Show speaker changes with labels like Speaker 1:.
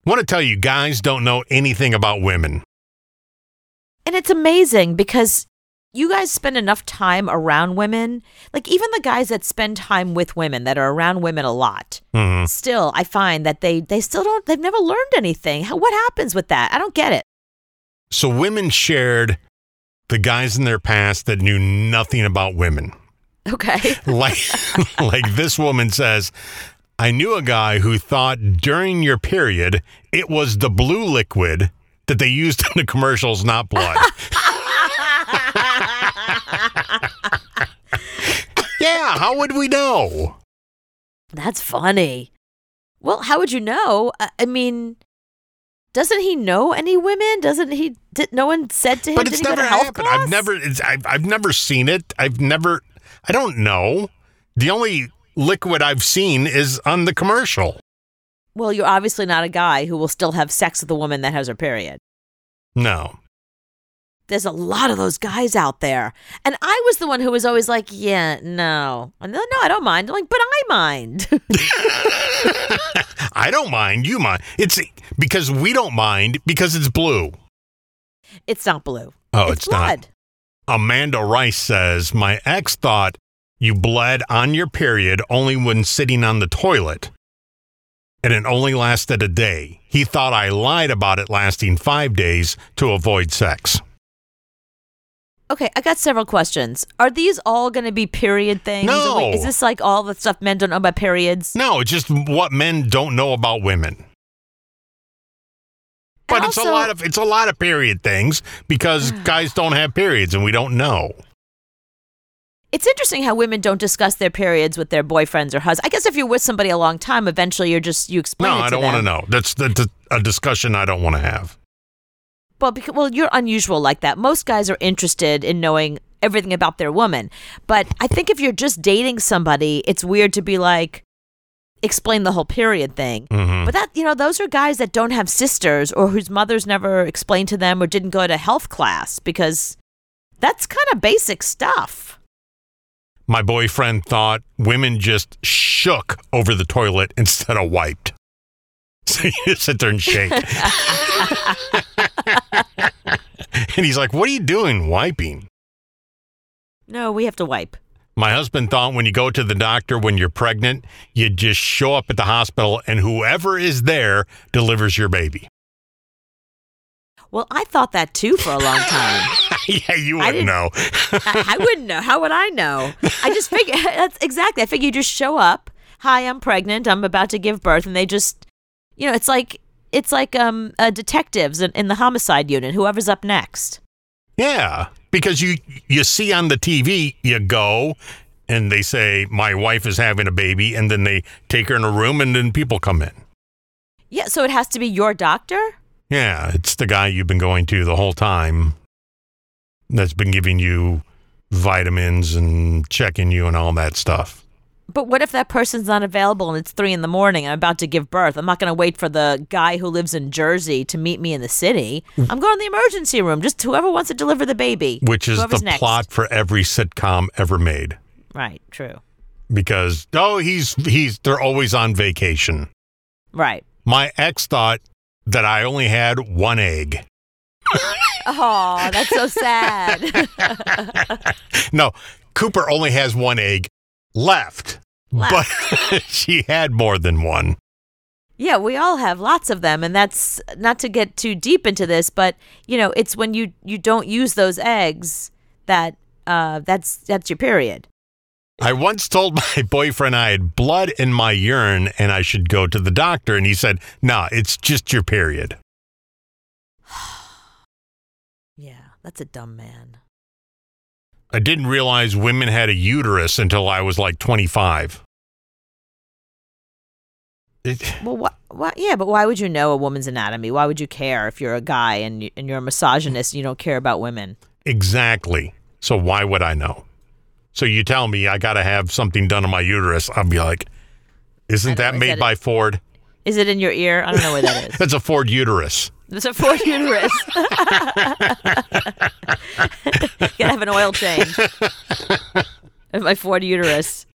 Speaker 1: want to tell you, guys don't know anything about women.
Speaker 2: And it's amazing because you guys spend enough time around women. Like even the guys that spend time with women, that are around women a lot, still, I find that they still don't, they've never learned anything. What happens with that? I don't get it.
Speaker 1: So women shared the guys in their past that knew nothing about women.
Speaker 2: Okay.
Speaker 1: like this woman says, I knew a guy who thought during your period, it was the blue liquid that they used in the commercials, not blood. Yeah, how would we know?
Speaker 2: That's funny. Well, how would you know? I mean, doesn't he know any women? No one said to him,
Speaker 1: but it's never happened.
Speaker 2: Class?
Speaker 1: I've never seen it. I don't know. The only liquid I've seen is on the commercial.
Speaker 2: Well, you're obviously not a guy who will still have sex with a woman that has her period.
Speaker 1: No.
Speaker 2: There's a lot of those guys out there. And I was the one who was always like, yeah, no. And no, I don't mind. I'm like, but I mind.
Speaker 1: I don't mind. You mind. It's because we don't mind because it's blue.
Speaker 2: It's not blue.
Speaker 1: Oh, it's
Speaker 2: blood.
Speaker 1: Not. Amanda Rice says, my ex thought you bled on your period only when sitting on the toilet. And it only lasted a day. He thought I lied about it lasting 5 days to avoid sex.
Speaker 2: Okay, I got several questions. Are these all going to be period things?
Speaker 1: No.
Speaker 2: Wait, is this like all the stuff men don't know about periods?
Speaker 1: No, it's just what men don't know about women. But it's a lot of period things because guys don't have periods and we don't know.
Speaker 2: It's interesting how women don't discuss their periods with their boyfriends or husbands. I guess if you're with somebody a long time, eventually you explain it to them.
Speaker 1: No, I don't want to know. That's a discussion I don't want to have.
Speaker 2: Well, you're unusual like that. Most guys are interested in knowing everything about their woman. But I think if you're just dating somebody, it's weird to be like, explain the whole period thing.
Speaker 1: Mm-hmm.
Speaker 2: But those are guys that don't have sisters or whose mothers never explained to them or didn't go to health class because that's kind of basic stuff.
Speaker 1: My boyfriend thought women just shook over the toilet instead of wiped. So you just sit there and shake. And he's like, what are you doing wiping?
Speaker 2: No, we have to wipe.
Speaker 1: My husband thought when you go to the doctor when you're pregnant, you just show up at the hospital and whoever is there delivers your baby.
Speaker 2: Well, I thought that too for a long time.
Speaker 1: Yeah, you wouldn't know.
Speaker 2: I wouldn't know. How would I know? I just figured, that's exactly. I figured you just show up. Hi, I'm pregnant. I'm about to give birth. And they just, it's like detectives in the homicide unit, whoever's up next.
Speaker 1: Yeah, because you see on the TV, you go and they say, my wife is having a baby. And then they take her in a room and then people come in.
Speaker 2: Yeah, so it has to be your doctor?
Speaker 1: Yeah, it's the guy you've been going to the whole time that's been giving you vitamins and checking you and all that stuff.
Speaker 2: But what if that person's not available and it's 3 a.m. and I'm about to give birth? I'm not going to wait for the guy who lives in Jersey to meet me in the city. I'm going to the emergency room. Just whoever wants to deliver the baby.
Speaker 1: Which is the next plot for every sitcom ever made.
Speaker 2: Right, true.
Speaker 1: Because, they're always on vacation.
Speaker 2: Right.
Speaker 1: My ex thought that I only had one egg.
Speaker 2: Oh, that's so sad.
Speaker 1: No, Cooper only has one egg left. But she had more than one.
Speaker 2: Yeah, we all have lots of them. And that's not to get too deep into this, but, it's when you don't use those eggs that's your period.
Speaker 1: I once told my boyfriend I had blood in my urine and I should go to the doctor. And he said, nah, it's just your period.
Speaker 2: Yeah, that's a dumb man.
Speaker 1: I didn't realize women had a uterus until I was like 25.
Speaker 2: Well, yeah, but why would you know a woman's anatomy? Why would you care if you're a guy and you're a misogynist and you don't care about women? Exactly.
Speaker 1: So why would I know? So you tell me I got to have something done on my uterus. I'll be like, isn't that made by Ford?
Speaker 2: Is it in your ear? I don't know where that is.
Speaker 1: That's a Ford uterus.
Speaker 2: It's a Ford uterus. Gotta have an oil change. My Ford uterus.